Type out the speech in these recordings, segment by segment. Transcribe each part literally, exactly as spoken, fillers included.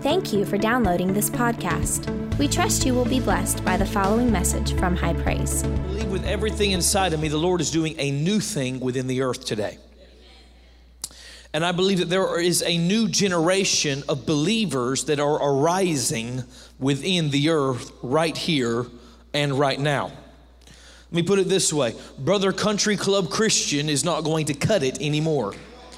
Thank you for downloading this podcast. We trust you will be blessed by the following message from High Praise. I believe with everything inside of me, the Lord is doing a new thing within the earth today. And I believe that there is a new generation of believers that are arising within the earth right here and right now. Let me put it this way. Brother Country Club Christian is not going to cut it anymore.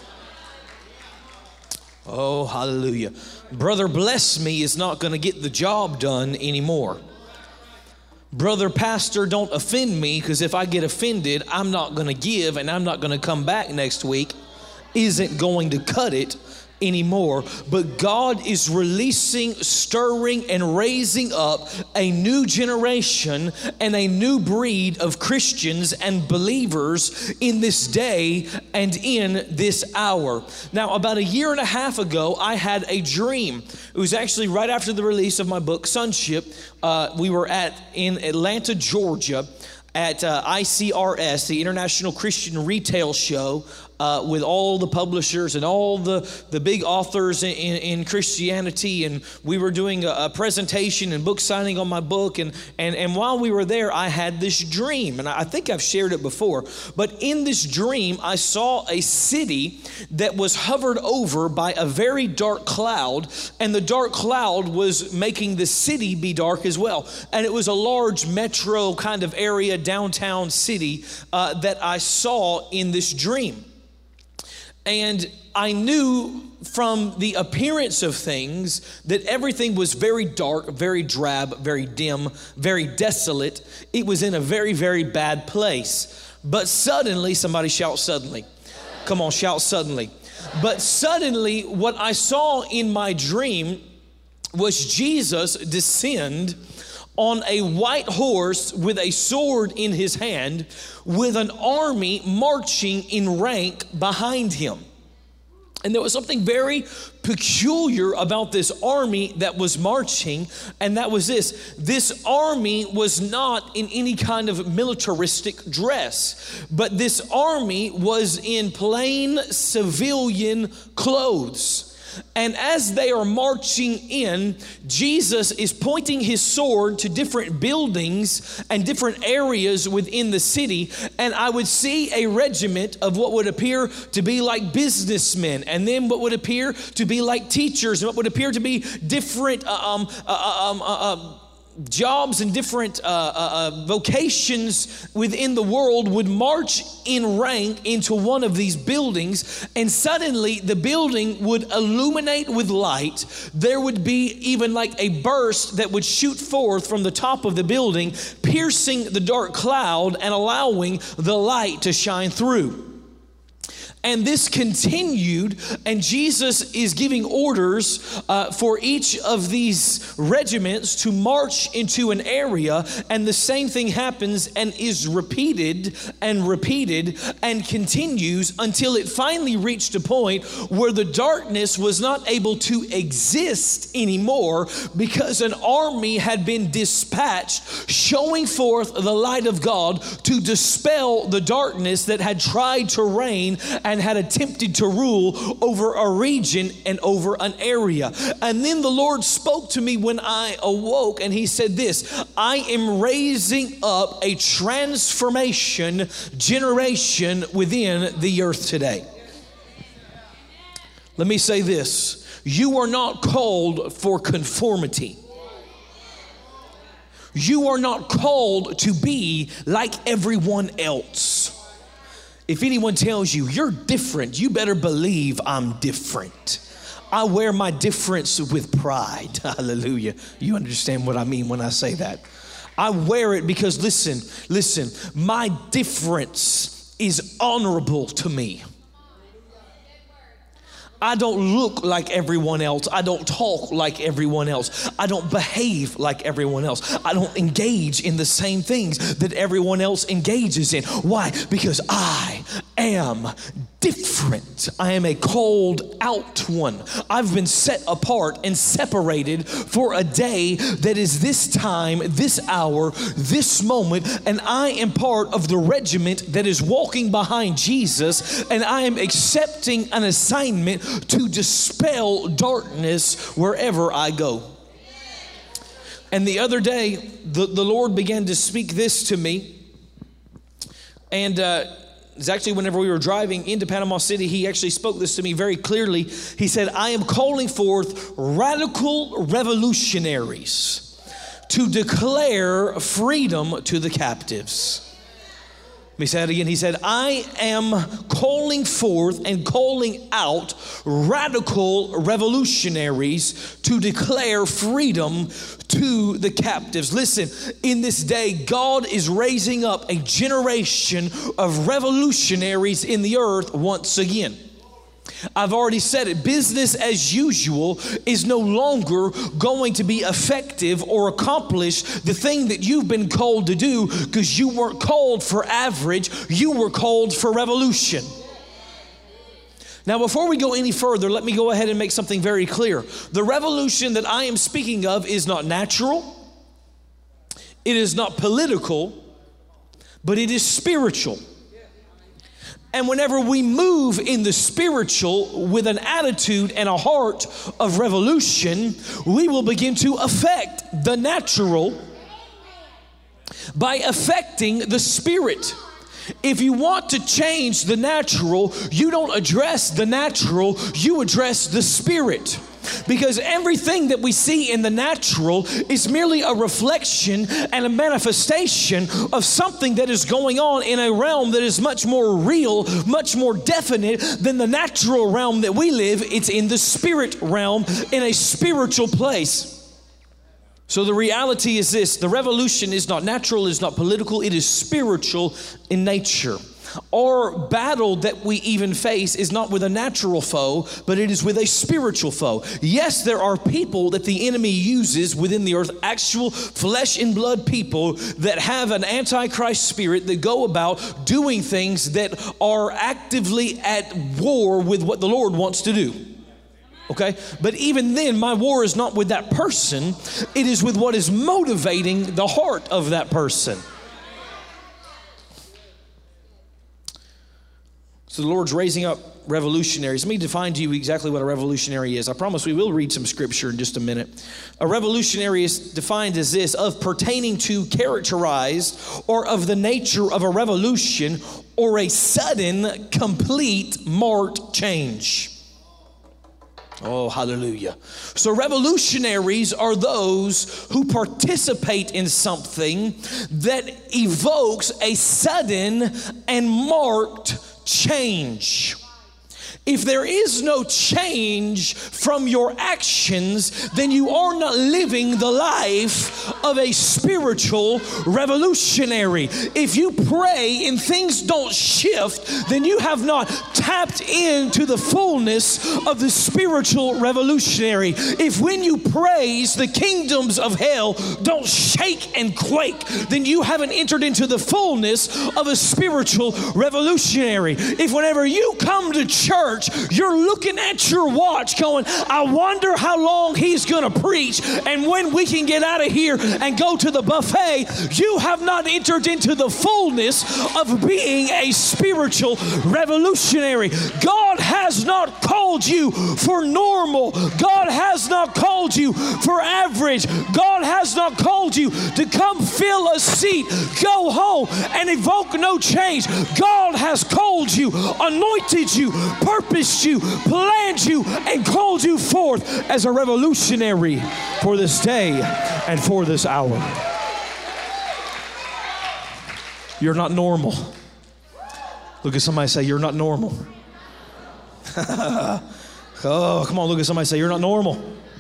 Oh, hallelujah. Brother Bless Me is not going to get the job done anymore. Brother Pastor Don't Offend Me, because if I get offended, I'm not going to give and I'm not going to come back next week, isn't going to cut it anymore. But God is releasing, stirring, and raising up a new generation and a new breed of Christians and believers in this day and in this hour. Now, about a year and a half ago, I had a dream. It was actually right after the release of my book, Sonship. Uh, we were at in Atlanta, Georgia, at uh, I C R S, the International Christian Retail Show, uh, with all the publishers and all the, the big authors in, in, in Christianity. And we were doing a, a presentation and book signing on my book. And, and, and while we were there, I had this dream. And I think I've shared it before. But in this dream, I saw a city that was hovered over by a very dark cloud. And the dark cloud was making the city be dark as well. And it was a large metro kind of area, downtown city uh, that I saw in this dream. And I knew from the appearance of things that everything was very dark, very drab, very dim, very desolate. It was in a very, very bad place. But suddenly, somebody shout suddenly. Come on, shout suddenly. But suddenly, what I saw in my dream was Jesus descend on a white horse with a sword in his hand, with an army marching in rank behind him. And there was something very peculiar about this army that was marching, and that was this. This army was not in any kind of militaristic dress, but this army was in plain civilian clothes. And as they are marching in, Jesus is pointing his sword to different buildings and different areas within the city. And I would see a regiment of what would appear to be like businessmen, and then what would appear to be like teachers, and what would appear to be different um, uh, um, uh, uh, jobs and different uh, uh, uh, vocations within the world would march in rank into one of these buildings, and suddenly the building would illuminate with light. There would be even like a burst that would shoot forth from the top of the building, piercing the dark cloud and allowing the light to shine through. And this continued, and Jesus is giving orders uh, for each of these regiments to march into an area, and the same thing happens and is repeated and repeated and continues until it finally reached a point where the darkness was not able to exist anymore, because an army had been dispatched showing forth the light of God to dispel the darkness that had tried to reign and had attempted to rule over a region and over an area. And then the Lord spoke to me when I awoke, and he said this: I am raising up a transformation generation within the earth today. Let me say this: you are not called for conformity. You are not called to be like everyone else. If anyone tells you you're different, you better believe I'm different. I wear my difference with pride. Hallelujah. You understand what I mean when I say that. I wear it because, listen, listen, my difference is honorable to me. I don't look like everyone else. I don't talk like everyone else. I don't behave like everyone else. I don't engage in the same things that everyone else engages in. Why? Because I am different. I am a called out one. I've been set apart and separated for a day that is this time, this hour, this moment, and I am part of the regiment that is walking behind Jesus, and I am accepting an assignment to dispel darkness wherever I go. And the other day, the, the Lord began to speak this to me, and uh, it's actually whenever we were driving into Panama City, he actually spoke this to me very clearly. He said, I am calling forth radical revolutionaries to declare freedom to the captives. Let me say it again. He said, I am calling forth and calling out radical revolutionaries to declare freedom to the captives. Listen, in this day, God is raising up a generation of revolutionaries in the earth once again. I've already said it. Business as usual is no longer going to be effective or accomplish the thing that you've been called to do, because you weren't called for average, you were called for revolution. Now, before we go any further, let me go ahead and make something very clear. The revolution that I am speaking of is not natural, it is not political, but it is spiritual. And whenever we move in the spiritual with an attitude and a heart of revolution, we will begin to affect the natural by affecting the spirit. If you want to change the natural, you don't address the natural, you address the spirit. Because everything that we see in the natural is merely a reflection and a manifestation of something that is going on in a realm that is much more real, much more definite than the natural realm that we live. It's in the spirit realm, in a spiritual place. So the reality is this: the revolution is not natural, is not political, it is spiritual in nature. Our battle that we even face is not with a natural foe, but it is with a spiritual foe. Yes, there are people that the enemy uses within the earth, actual flesh and blood people that have an antichrist spirit that go about doing things that are actively at war with what the Lord wants to do. Okay? But even then, my war is not with that person. It is with what is motivating the heart of that person. So the Lord's raising up revolutionaries. Let me define to you exactly what a revolutionary is. I promise we will read some scripture in just a minute. A revolutionary is defined as this: of pertaining to, characterized, or of the nature of a revolution or a sudden, complete, marked change. Oh, hallelujah. So revolutionaries are those who participate in something that evokes a sudden and marked change. If there is no change from your actions, then you are not living the life of a spiritual revolutionary. If you pray and things don't shift, then you have not tapped into the fullness of the spiritual revolutionary. If when you praise, the kingdoms of hell don't shake and quake, then you haven't entered into the fullness of a spiritual revolutionary. If whenever you come to church, you're looking at your watch going, I wonder how long he's going to preach and when we can get out of here and go to the buffet, you have not entered into the fullness of being a spiritual revolutionary. God has not called you for normal. God has not called you for average. God has not called you to come fill a seat, go home, and evoke no change. God has called you, anointed you, purposed you, planned you, and called you forth as a revolutionary for this day and for this hour. You're not normal. Look at somebody, say, you're not normal. Oh, come on, look at somebody, say, you're not normal.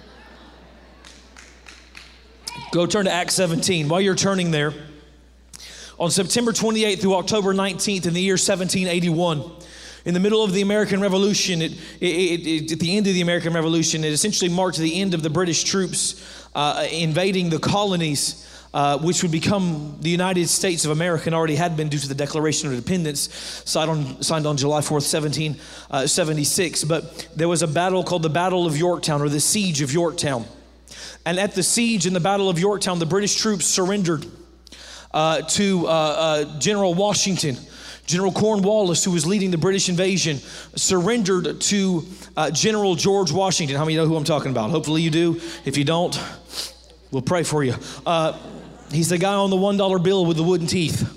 Go turn to Acts seventeen. While you're turning there, on September twenty-eighth through October nineteenth in the year seventeen eighty-one, in the middle of the American Revolution, it, it, it, at the end of the American Revolution, it essentially marked the end of the British troops uh, invading the colonies. uh, which would become the United States of America, and already had been due to the Declaration of Independence, signed on, signed on July fourth, seventeen seventy-six. But there was a battle called the Battle of Yorktown, or the Siege of Yorktown. And at the siege in the Battle of Yorktown, the British troops surrendered uh, to uh, uh, General Washington. General Cornwallis, who was leading the British invasion, surrendered to uh, General George Washington. How many know who I'm talking about? Hopefully you do. If you don't, we'll pray for you. Uh, he's the guy on the one dollar bill with the wooden teeth.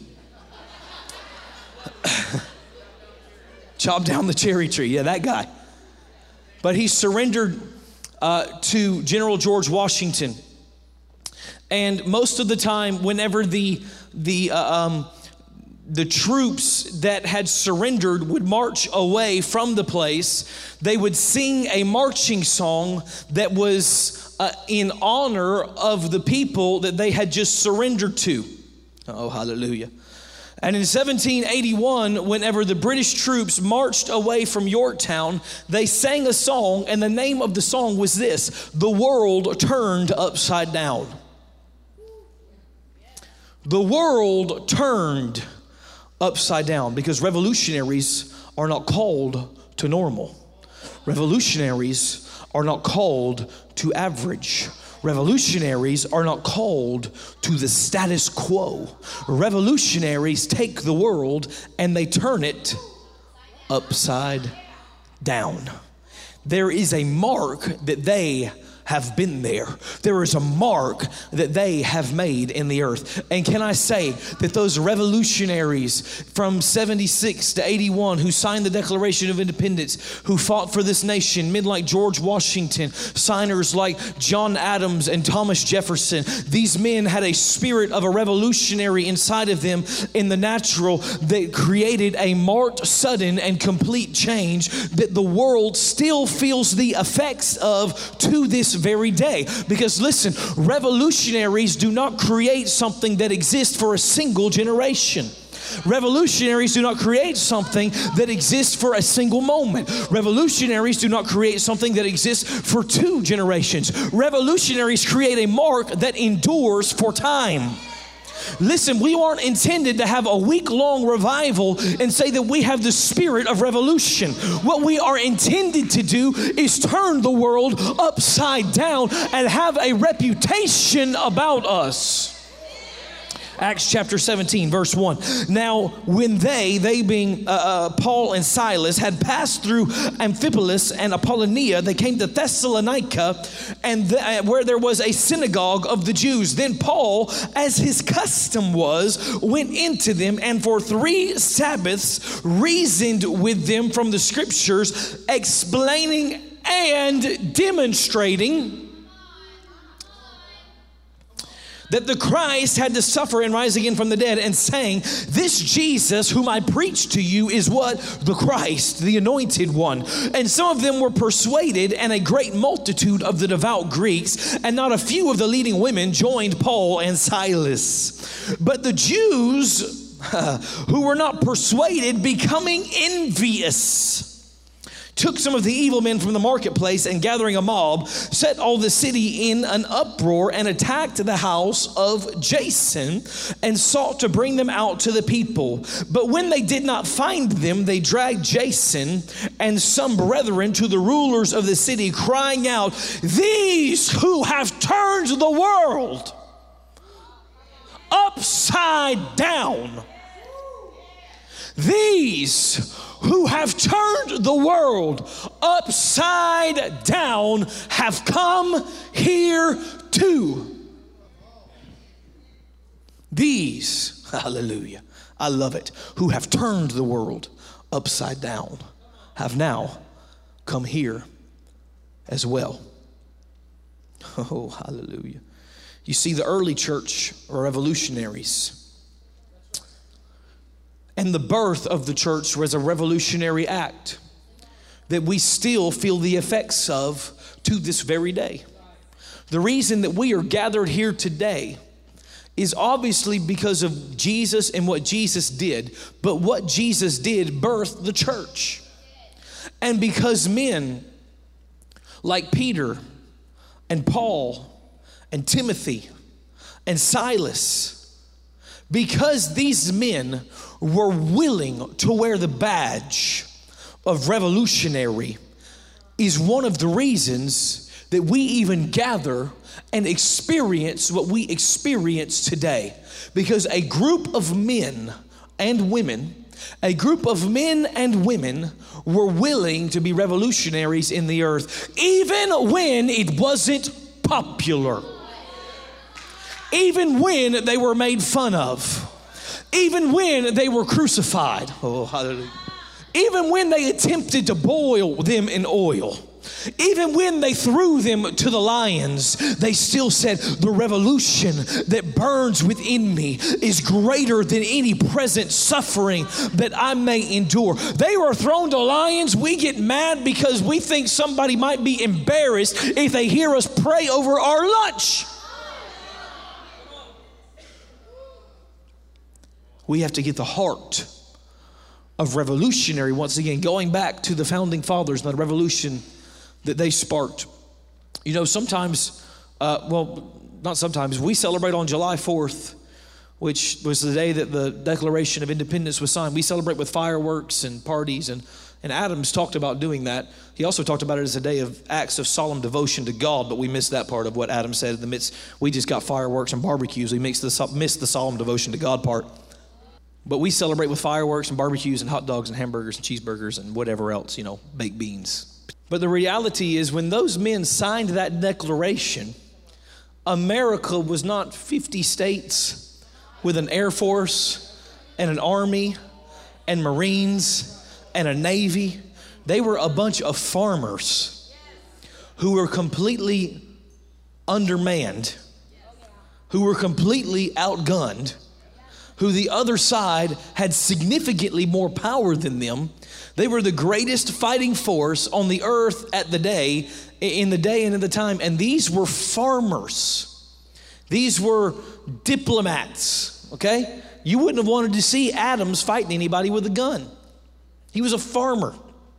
Chop down the cherry tree. Yeah, that guy. But he surrendered uh, to General George Washington. And most of the time, whenever the the uh, um, the troops that had surrendered would march away from the place, they would sing a marching song that was uh, in honor of the people that they had just surrendered to. Oh, hallelujah. And in seventeen eighty-one, whenever the British troops marched away from Yorktown, they sang a song, and the name of the song was this: "The World Turned Upside Down." The world turned upside down, because revolutionaries are not called to normal. Revolutionaries are not called to average. Revolutionaries are not called to the status quo. Revolutionaries take the world and they turn it upside down. There is a mark that they have been there. There is a mark that they have made in the earth. And can I say that those revolutionaries from seventy-six to eighty-one who signed the Declaration of Independence, who fought for this nation, men like George Washington, signers like John Adams and Thomas Jefferson, these men had a spirit of a revolutionary inside of them in the natural that created a marked, sudden, and complete change that the world still feels the effects of to this very day. Because listen, revolutionaries do not create something that exists for a single generation. Revolutionaries do not create something that exists for a single moment. Revolutionaries do not create something that exists for two generations. Revolutionaries create a mark that endures for time. Listen, we aren't intended to have a week-long revival and say that we have the spirit of revolution. What we are intended to do is turn the world upside down and have a reputation about us. Acts chapter seventeen, verse one. Now, when they, they being uh, uh, Paul and Silas, had passed through Amphipolis and Apollonia, they came to Thessalonica, and the, uh, where there was a synagogue of the Jews. Then Paul, as his custom was, went into them, and for three Sabbaths reasoned with them from the Scriptures, explaining and demonstrating that the Christ had to suffer and rise again from the dead, and saying, this Jesus whom I preach to you is what? The Christ, the anointed one. And some of them were persuaded, and a great multitude of the devout Greeks, and not a few of the leading women joined Paul and Silas. But the Jews who were not persuaded, becoming envious, took some of the evil men from the marketplace, and gathering a mob, set all the city in an uproar, and attacked the house of Jason, and sought to bring them out to the people. But when they did not find them, they dragged Jason and some brethren to the rulers of the city, crying out, these who have turned the world upside down, these who have turned the world upside down have come here too. These, hallelujah, I love it, who have turned the world upside down have now come here as well. Oh, hallelujah. You see, the early church were revolutionaries. And the birth of the church was a revolutionary act that we still feel the effects of to this very day. The reason that we are gathered here today is obviously because of Jesus and what Jesus did. But what Jesus did birthed the church. And because men like Peter and Paul and Timothy and Silas, because these men were willing to wear the badge of revolutionary, is one of the reasons that we even gather and experience what we experience today. Because a group of men and women, a group of men and women were willing to be revolutionaries in the earth, even when it wasn't popular, even when they were made fun of, even when they were crucified. Oh, hallelujah. Even when they attempted to boil them in oil, even when they threw them to the lions, they still said, the revolution that burns within me is greater than any present suffering that I may endure. They were thrown to lions. We get mad because we think somebody might be embarrassed if they hear us pray over our lunch. We have to get the heart of revolutionary, once again, going back to the founding fathers and the revolution that they sparked. You know, sometimes, uh, well, not sometimes, we celebrate on July fourth, which was the day that the Declaration of Independence was signed. We celebrate with fireworks and parties, and, and Adams talked about doing that. He also talked about it as a day of acts of solemn devotion to God, but we missed that part of what Adam said in the midst. We just got fireworks and barbecues. We mixed the, missed the solemn devotion to God part. But we celebrate with fireworks and barbecues and hot dogs and hamburgers and cheeseburgers and whatever else, you know, baked beans. But the reality is, when those men signed that declaration, America was not fifty states with an Air Force and an Army and Marines and a Navy. They were a bunch of farmers who were completely undermanned, who were completely outgunned, who the other side had significantly more power than them. They were the greatest fighting force on the earth at the day, in the day and in the time. And these were farmers. These were diplomats, okay? You wouldn't have wanted to see Adams fighting anybody with a gun. He was a farmer.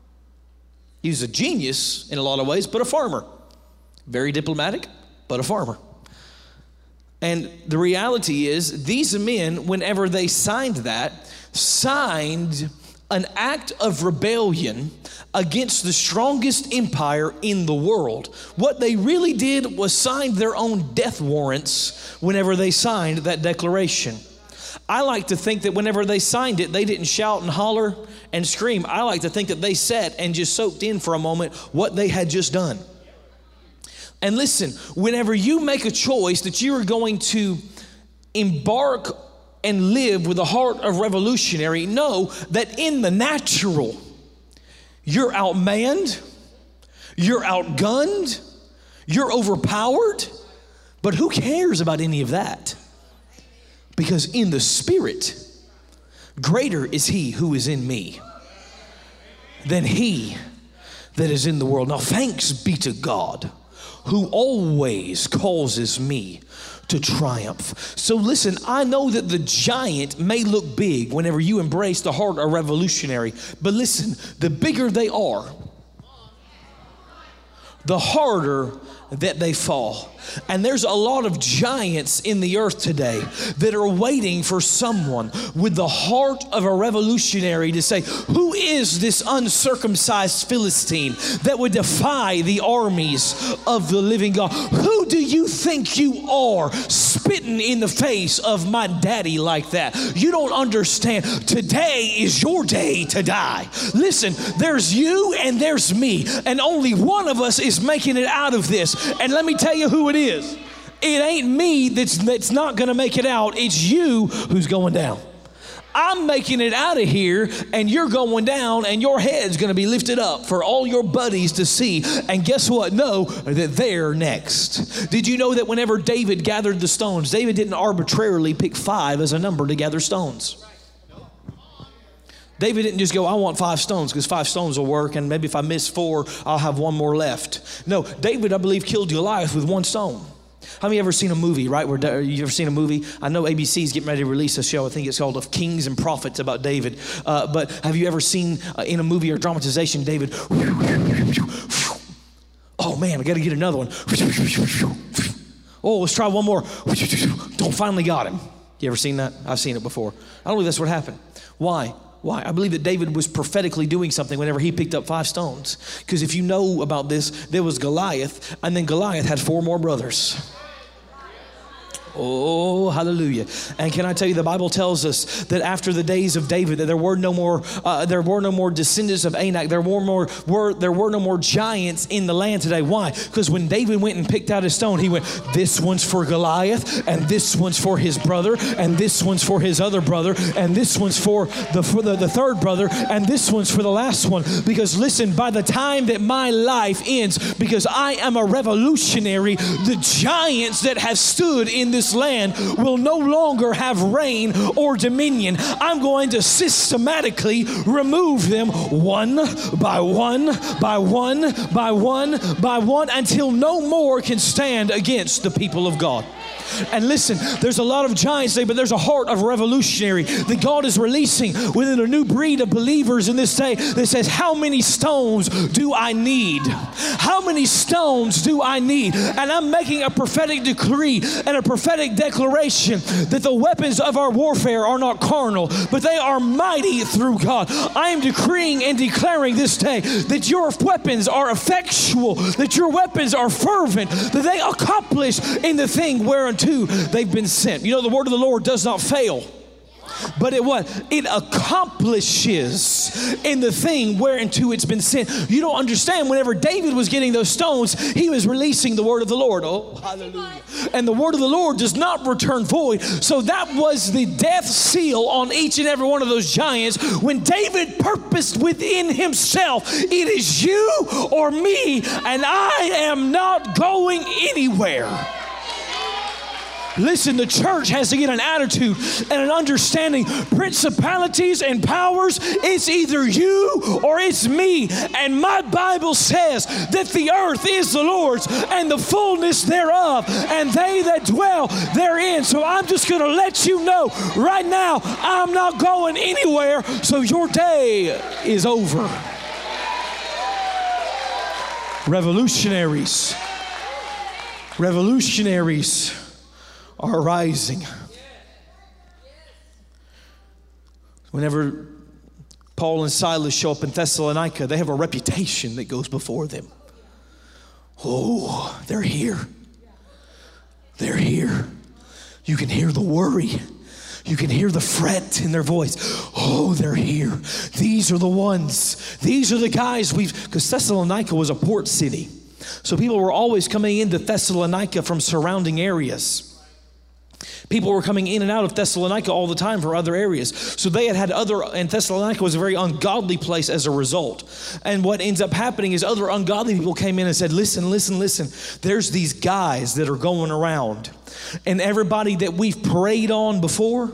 He was a genius in a lot of ways, but a farmer. Very diplomatic, but a farmer. And the reality is, these men, whenever they signed that, signed an act of rebellion against the strongest empire in the world. What they really did was sign their own death warrants whenever they signed that declaration. I like to think that whenever they signed it, they didn't shout and holler and scream. I like to think that they sat and just soaked in for a moment what they had just done. And listen, whenever you make a choice that you are going to embark and live with a heart of revolutionary, know that in the natural, you're outmanned, you're outgunned, you're overpowered, but who cares about any of that? Because in the spirit, greater is he who is in me than he that is in the world. Now, thanks be to God, who always causes me to triumph. So listen, I know that the giant may look big whenever you embrace the heart of revolutionary, but listen, the bigger they are, the harder that they fall. And there's a lot of giants in the earth today that are waiting for someone with the heart of a revolutionary to say, who is this uncircumcised Philistine that would defy the armies of the living God? Who do you think you are, spitting in the face of my daddy like that? You don't understand. Today is your day to die. Listen, there's you and there's me, and only one of us is making it out of this. And let me tell you who it is. It ain't me that's, that's not going to make it out. It's you who's going down. I'm making it out of here, and you're going down, and your head's going to be lifted up for all your buddies to see. And guess what? Know that they're next. Did you know that whenever David gathered the stones, David didn't arbitrarily pick five as a number to gather stones? David didn't just go, I want five stones because five stones will work, and maybe if I miss four, I'll have one more left. No, David, I believe, killed Goliath with one stone. How many ever seen a movie, right? Where you ever seen a movie? I know A B C's getting ready to release a show. I think it's called Of Kings and Prophets about David. Uh, but have you ever seen uh, in a movie or dramatization, David, oh man, I got to get another one. Oh, let's try one more. Don't, finally got him. You ever seen that? I've seen it before. I don't believe that's what happened. Why? Why? I believe that David was prophetically doing something whenever he picked up five stones. Because if you know about this, there was Goliath, and then Goliath had four more brothers. Oh, hallelujah. And can I tell you, the Bible tells us that after the days of David, that there were no more, uh, there were no more descendants of Anak. There were more, were, there were no more giants in the land today. Why? Because when David went and picked out his stone, he went, this one's for Goliath, and this one's for his brother, and this one's for his other brother, and this one's for the, for the, the third brother, and this one's for the last one. Because listen, by the time that my life ends, because I am a revolutionary, the giants that have stood in this land will no longer have reign or dominion. I'm going to systematically remove them one by one, by one, by one, by one, until no more can stand against the people of God. And listen, there's a lot of giants today, but there's a heart of revolutionary that God is releasing within a new breed of believers in this day that says, how many stones do I need? How many stones do I need? And I'm making a prophetic decree and a prophetic declaration that the weapons of our warfare are not carnal, but they are mighty through God. I am decreeing and declaring this day that your weapons are effectual, that your weapons are fervent, that they accomplish in the thing whereunto they've been sent. You know, the word of the Lord does not fail, but it what? It accomplishes in the thing whereunto it's been sent. You don't understand, whenever David was getting those stones, he was releasing the word of the Lord. Oh, hallelujah. And the word of the Lord does not return void. So that was the death seal on each and every one of those giants. When David purposed within himself, it is you or me, and I am not going anywhere. Listen, the church has to get an attitude and an understanding. Principalities and powers, it's either you or it's me. And my Bible says that the earth is the Lord's and the fullness thereof, and they that dwell therein. So I'm just going to let you know right now, I'm not going anywhere, so your day is over. Revolutionaries. Revolutionaries are rising. Whenever Paul and Silas show up in Thessalonica, they have a reputation that goes before them. Oh, they're here. They're here. You can hear the worry. You can hear the fret in their voice. Oh, they're here. These are the ones. These are the guys we've, because Thessalonica was a port city. So people were always coming into Thessalonica from surrounding areas. People were coming in and out of Thessalonica all the time from other areas. So they had had other, and Thessalonica was a very ungodly place as a result. And what ends up happening is other ungodly people came in and said, listen, listen, listen. There's these guys that are going around. And everybody that we've preyed on before,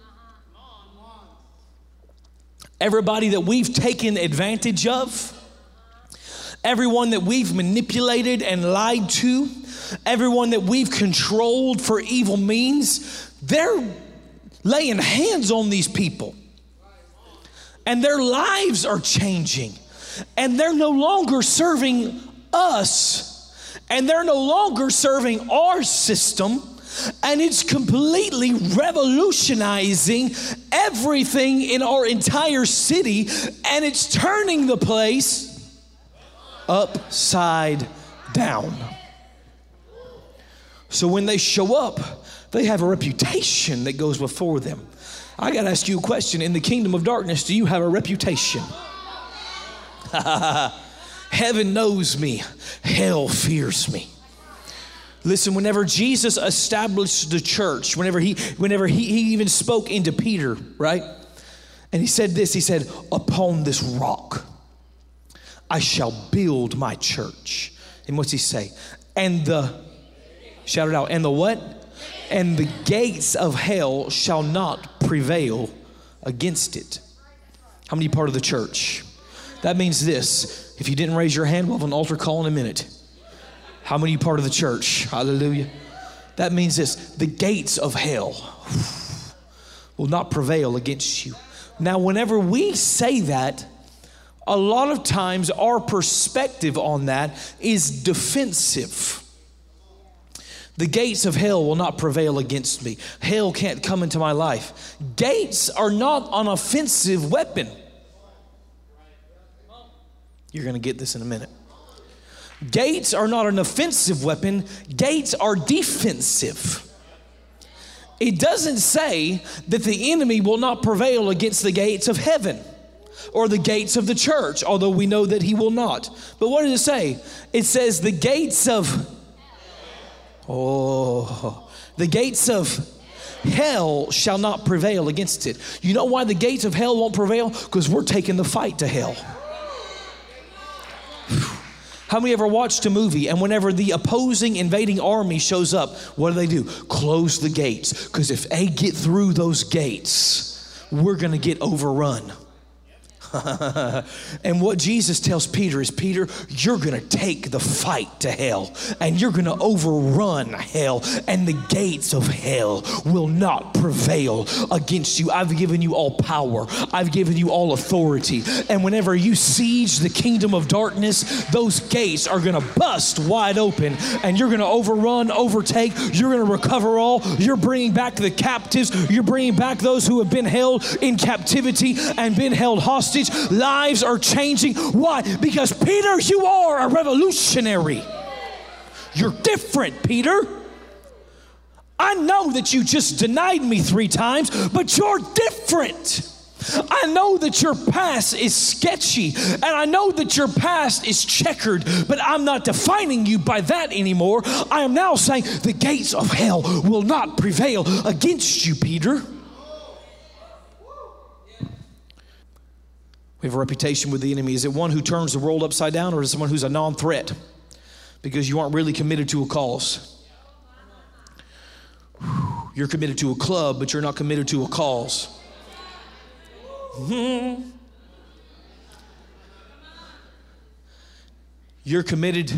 everybody that we've taken advantage of, everyone that we've manipulated and lied to, everyone that we've controlled for evil means, they're laying hands on these people. And their lives are changing. And they're no longer serving us. And they're no longer serving our system. And it's completely revolutionizing everything in our entire city. And it's turning the place upside down. So when they show up, they have a reputation that goes before them. I got to ask you a question. In the kingdom of darkness, do you have a reputation? Heaven knows me. Hell fears me. Listen, whenever Jesus established the church, whenever he, whenever he, he even spoke into Peter, right? And he said this, he said, upon this rock, I shall build my church. And what's he say? And the, shout it out, and the what? And the gates of hell shall not prevail against it. How many part of the church? That means this. If you didn't raise your hand, we'll have an altar call in a minute. How many part of the church? Hallelujah. That means this. The gates of hell will not prevail against you. Now, whenever we say that, a lot of times our perspective on that is defensive. The gates of hell will not prevail against me. Hell can't come into my life. Gates are not an offensive weapon. You're going to get this in a minute. Gates are not an offensive weapon. Gates are defensive. It doesn't say that the enemy will not prevail against the gates of heaven or the gates of the church, although we know that he will not. But what does it say? It says the gates of, oh, the gates of hell shall not prevail against it. You know why the gates of hell won't prevail? Because we're taking the fight to hell. How many ever watched a movie and whenever the opposing invading army shows up, what do they do? Close the gates. Because if they get through those gates, we're going to get overrun. And what Jesus tells Peter is, Peter, you're going to take the fight to hell and you're going to overrun hell, and the gates of hell will not prevail against you. I've given you all power. I've given you all authority. And whenever you siege the kingdom of darkness, those gates are going to bust wide open and you're going to overrun, overtake. You're going to recover all. You're bringing back the captives. You're bringing back those who have been held in captivity and been held hostage. Lives are changing. Why? Because Peter, you are a revolutionary. You're different, Peter. I know that you just denied me three times, but you're different. I know that your past is sketchy, and I know that your past is checkered, but I'm not defining you by that anymore. I am now saying the gates of hell will not prevail against you, Peter. We have a reputation with the enemy. Is it one who turns the world upside down, or is it someone who's a non-threat because you aren't really committed to a cause? You're committed to a club, but you're not committed to a cause. Mm-hmm. You're committed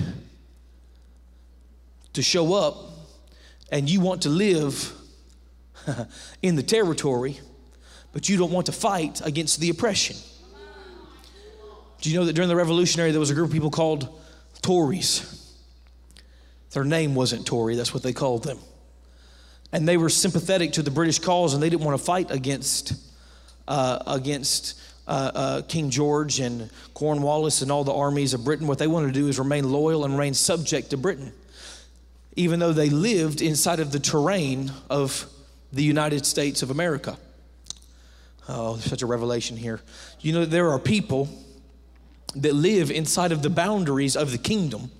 to show up, and you want to live in the territory, but you don't want to fight against the oppression. Do you know that during the Revolutionary, there was a group of people called Tories? Their name wasn't Tory, that's what they called them. And they were sympathetic to the British cause, and they didn't want to fight against uh, against uh, uh, King George and Cornwallis and all the armies of Britain. What they wanted to do is remain loyal and remain subject to Britain, even though they lived inside of the terrain of the United States of America. Oh, there's such a revelation here. You know, there are people that live inside of the boundaries of the kingdom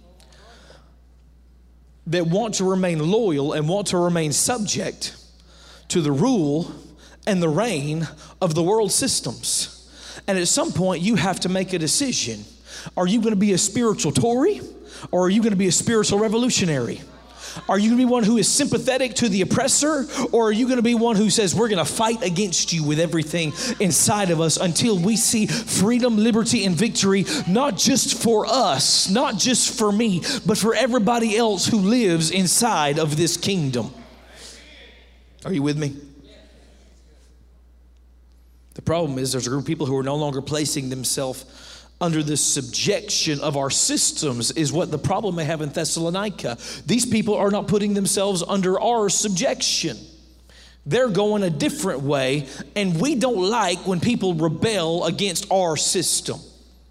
that want to remain loyal and want to remain subject to the rule and the reign of the world systems. And at some point, you have to make a decision. Are you going to be a spiritual Tory, or are you going to be a spiritual revolutionary? Are you going to be one who is sympathetic to the oppressor, or are you going to be one who says, we're going to fight against you with everything inside of us until we see freedom, liberty, and victory, not just for us, not just for me, but for everybody else who lives inside of this kingdom? Are you with me? The problem is there's a group of people who are no longer placing themselves under the subjection of our systems, is what the problem they have in Thessalonica. These people are not putting themselves under our subjection. They're going a different way, and we don't like when people rebel against our system.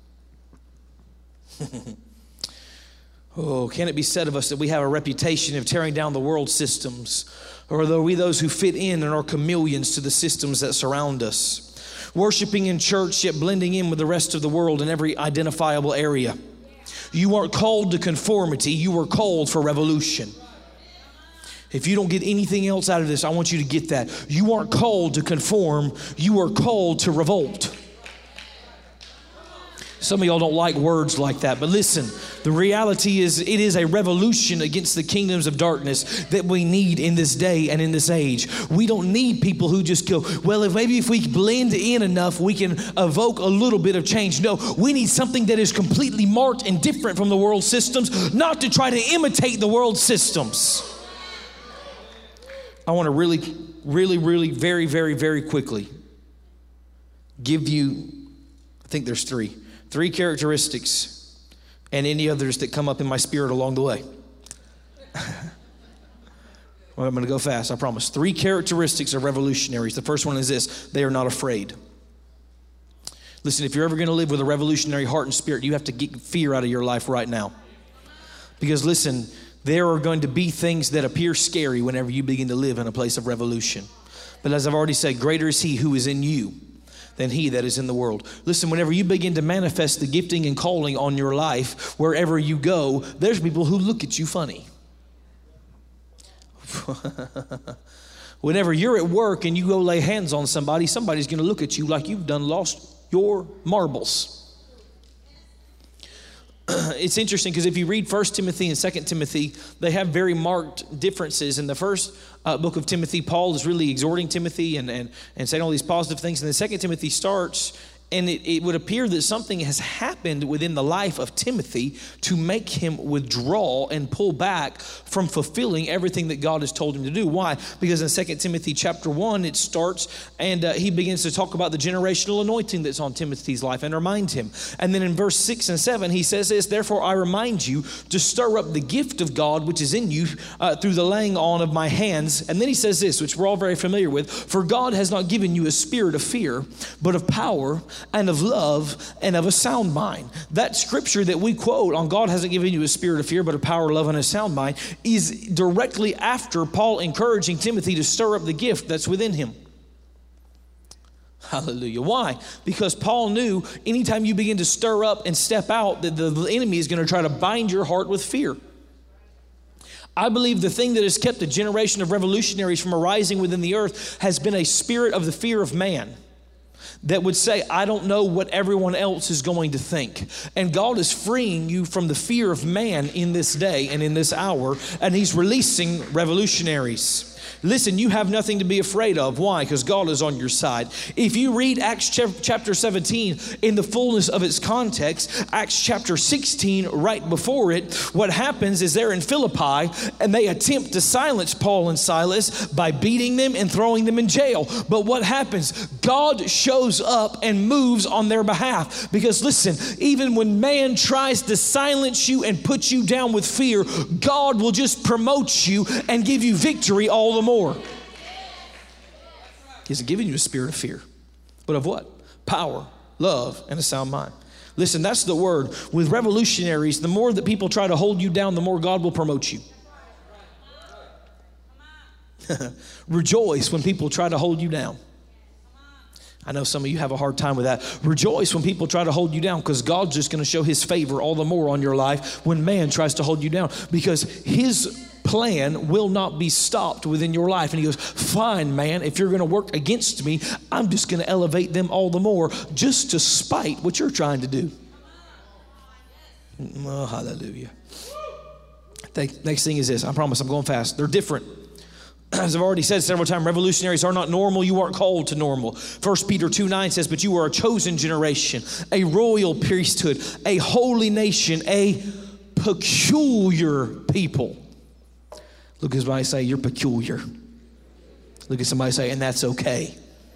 Oh, can it be said of us that we have a reputation of tearing down the world systems, or are we those who fit in and are chameleons to the systems that surround us? Worshiping in church, yet blending in with the rest of the world in every identifiable area. You aren't called to conformity, you were called for revolution. If you don't get anything else out of this, I want you to get that. You aren't called to conform, you are called to revolt. Some of y'all don't like words like that, but listen, the reality is it is a revolution against the kingdoms of darkness that we need in this day and in this age. We don't need people who just go, well, if maybe if we blend in enough, we can evoke a little bit of change. No, we need something that is completely marked and different from the world systems, not to try to imitate the world systems. I want to really, really, really, very, very, very quickly give you, I think there's three. Three characteristics and any others that come up in my spirit along the way. Well, I'm going to go fast, I promise. Three characteristics of revolutionaries. The first one is this: they are not afraid. Listen, if you're ever going to live with a revolutionary heart and spirit, you have to get fear out of your life right now. Because listen, there are going to be things that appear scary whenever you begin to live in a place of revolution. But as I've already said, greater is he who is in you than he that is in the world. Listen, whenever you begin to manifest the gifting and calling on your life, wherever you go, there's people who look at you funny. Whenever you're at work and you go lay hands on somebody, somebody's going to look at you like you've done lost your marbles. It's interesting because if you read First Timothy and Second Timothy, they have very marked differences. In the first uh, book of Timothy, Paul is really exhorting Timothy and, and, and saying all these positive things. And then Second Timothy starts, and it, it would appear that something has happened within the life of Timothy to make him withdraw and pull back from fulfilling everything that God has told him to do. Why? Because in Second Timothy chapter one, it starts and uh, he begins to talk about the generational anointing that's on Timothy's life and remind him. And then in verse six and seven, he says this: therefore I remind you to stir up the gift of God which is in you uh, through the laying on of my hands. And then he says this, which we're all very familiar with: for God has not given you a spirit of fear, but of power and of love and of a sound mind. That scripture that we quote on God hasn't given you a spirit of fear, but of power, love, and a sound mind is directly after Paul encouraging Timothy to stir up the gift that's within him. Hallelujah. Why? Because Paul knew anytime you begin to stir up and step out, that the enemy is going to try to bind your heart with fear. I believe the thing that has kept a generation of revolutionaries from arising within the earth has been a spirit of the fear of man that would say, I don't know what everyone else is going to think. And God is freeing you from the fear of man in this day and in this hour, and he's releasing revolutionaries. Listen, you have nothing to be afraid of. Why? Because God is on your side. If you read Acts chapter seventeen in the fullness of its context, Acts chapter sixteen right before it, what happens is they're in Philippi and they attempt to silence Paul and Silas by beating them and throwing them in jail. But what happens? God shows up and moves on their behalf. Because listen, even when man tries to silence you and put you down with fear, God will just promote you and give you victory all the more. He hasn't given you a spirit of fear, but of what? Power, love, and a sound mind. Listen, that's the word. With revolutionaries, the more that people try to hold you down, the more God will promote you. Rejoice when people try to hold you down. I know some of you have a hard time with that. Rejoice when people try to hold you down, because God's just going to show his favor all the more on your life when man tries to hold you down, because his plan will not be stopped within your life. And he goes, fine, man, if you're going to work against me, I'm just going to elevate them all the more just to spite what you're trying to do. Oh, hallelujah. Next thing is this. I promise I'm going fast. They're different. As I've already said several times, revolutionaries are not normal. You aren't called to normal. First Peter two nine says, but you are a chosen generation, a royal priesthood, a holy nation, a peculiar people. Look at somebody say, you're peculiar. Look at somebody say, and that's okay.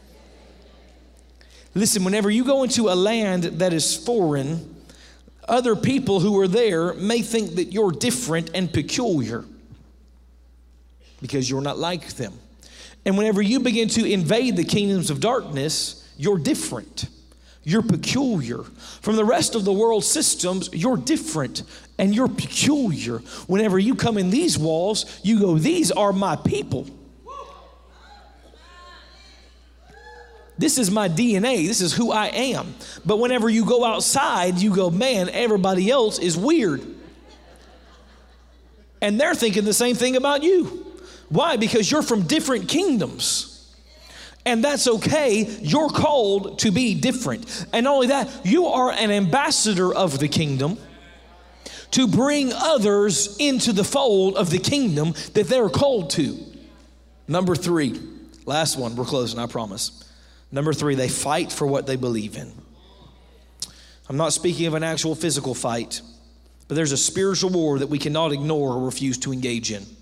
Listen, whenever you go into a land that is foreign, other people who are there may think that you're different and peculiar because you're not like them. And whenever you begin to invade the kingdoms of darkness, you're different. You're peculiar. From the rest of the world's systems, you're different and you're peculiar. Whenever you come in these walls, you go, these are my people. This is my D N A. This is who I am. But whenever you go outside, you go, man, everybody else is weird. And they're thinking the same thing about you. Why? Because you're from different kingdoms. And that's okay. You're called to be different. And not only that, you are an ambassador of the kingdom to bring others into the fold of the kingdom that they're called to. Number three, last one, we're closing, I promise. Number three, they fight for what they believe in. I'm not speaking of an actual physical fight, but there's a spiritual war that we cannot ignore or refuse to engage in.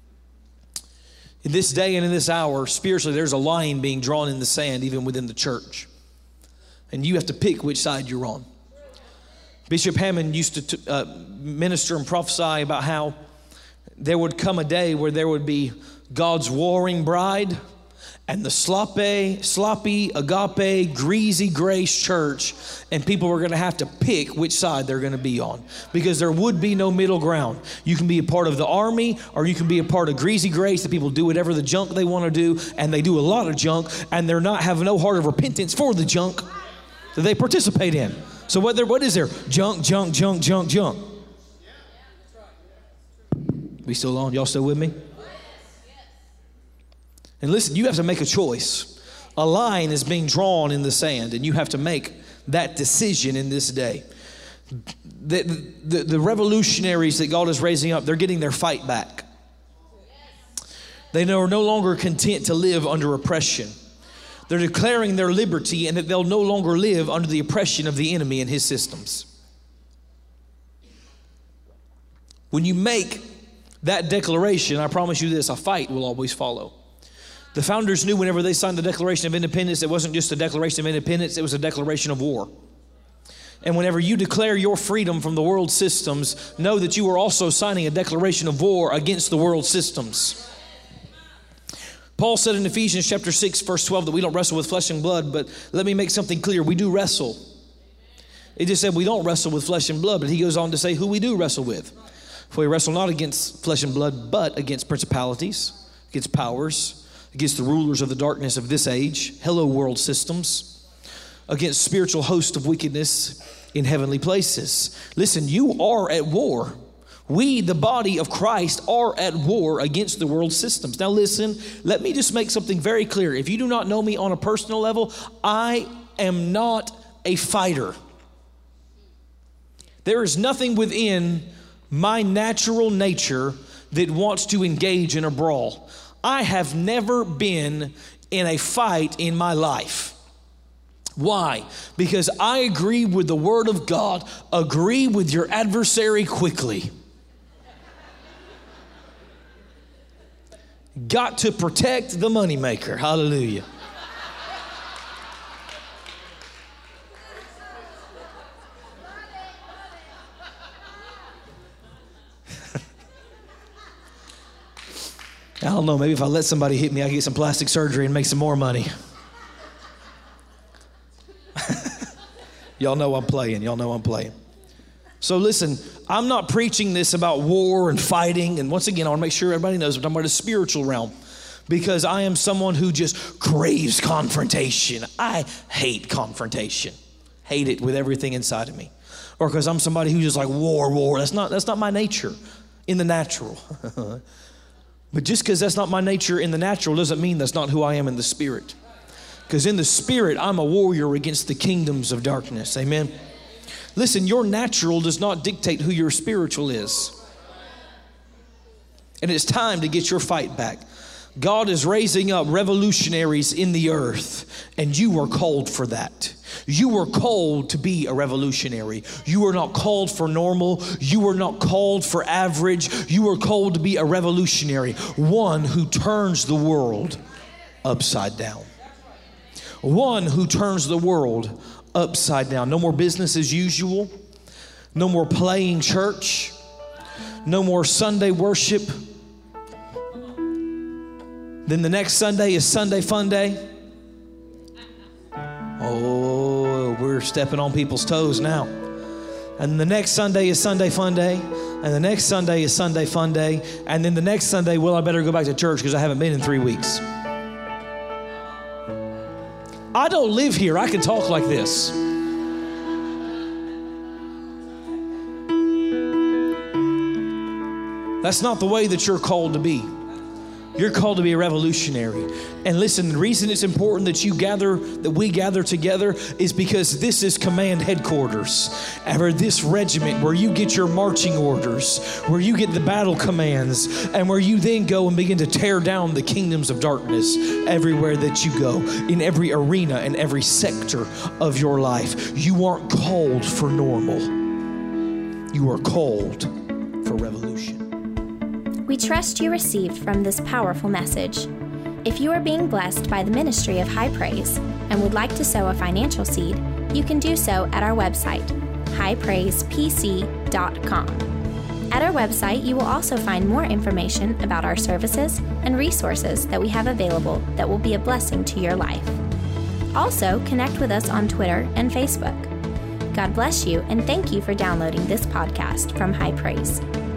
In this day and in this hour, spiritually, there's a line being drawn in the sand, even within the church. And you have to pick which side you're on. Bishop Hammond used to t- uh, minister and prophesy about how there would come a day where there would be God's warring bride and the sloppy, sloppy, agape, greasy grace church, and people are going to have to pick which side they're going to be on, because there would be no middle ground. You can be a part of the army, or you can be a part of greasy grace, that people do whatever the junk they want to do, and they do a lot of junk, and they're not having no heart of repentance for the junk that they participate in. So what, there, what is there? Junk, junk, junk, junk, junk. We still on? Y'all still with me? And listen, you have to make a choice. A line is being drawn in the sand, and you have to make that decision in this day. The, the, the revolutionaries that God is raising up, they're getting their fight back. They are no longer content to live under oppression. They're declaring their liberty, and that they'll no longer live under the oppression of the enemy and his systems. When you make that declaration, I promise you this, a fight will always follow. The founders knew whenever they signed the Declaration of Independence, it wasn't just a declaration of independence, it was a declaration of war. And whenever you declare your freedom from the world systems, know that you are also signing a declaration of war against the world systems. Paul said in Ephesians chapter six, verse twelve, that we don't wrestle with flesh and blood, but let me make something clear. We do wrestle. It just said we don't wrestle with flesh and blood, but he goes on to say who we do wrestle with. For we wrestle not against flesh and blood, but against principalities, against powers, against the rulers of the darkness of this age, hello world systems, against spiritual hosts of wickedness in heavenly places. Listen, you are at war. We, the body of Christ, are at war against the world systems. Now listen, let me just make something very clear. If you do not know me on a personal level, I am not a fighter. There is nothing within my natural nature that wants to engage in a brawl. I have never been in a fight in my life. Why? Because I agree with the Word of God. Agree with your adversary quickly. Got to protect the moneymaker. Hallelujah. I don't know, maybe if I let somebody hit me, I get some plastic surgery and make some more money. Y'all know I'm playing. Y'all know I'm playing. So listen, I'm not preaching this about war and fighting. And once again, I want to make sure everybody knows I'm talking about a spiritual realm, because I am someone who just craves confrontation. I hate confrontation. Hate it with everything inside of me. Or because I'm somebody who's just like war, war. That's not, that's not my nature in the natural. But just because that's not my nature in the natural doesn't mean that's not who I am in the spirit. Because in the spirit, I'm a warrior against the kingdoms of darkness. Amen. Listen, your natural does not dictate who your spiritual is. And it's time to get your fight back. God is raising up revolutionaries in the earth, and you are called for that. You were called to be a revolutionary. You are not called for normal. You are not called for average. You are called to be a revolutionary, one who turns the world upside down. One who turns the world upside down. No more business as usual. No more playing church. No more Sunday worship. Then the next Sunday is Sunday Fun Day. Oh, we're stepping on people's toes now. And the next Sunday is Sunday Fun Day. And the next Sunday is Sunday Fun Day. And then the next Sunday, well, I better go back to church because I haven't been in three weeks. I don't live here. I can talk like this. That's not the way that you're called to be. You're called to be a revolutionary. And listen, the reason it's important that you gather, that we gather together, is because this is command headquarters. Or this regiment where you get your marching orders, where you get the battle commands, and where you then go and begin to tear down the kingdoms of darkness everywhere that you go, in every arena and every sector of your life. You aren't called for normal. You are called for revolution. We trust you received from this powerful message. If you are being blessed by the ministry of High Praise and would like to sow a financial seed, you can do so at our website, high praise p c dot com. At our website, you will also find more information about our services and resources that we have available that will be a blessing to your life. Also, connect with us on Twitter and Facebook. God bless you, and thank you for downloading this podcast from High Praise.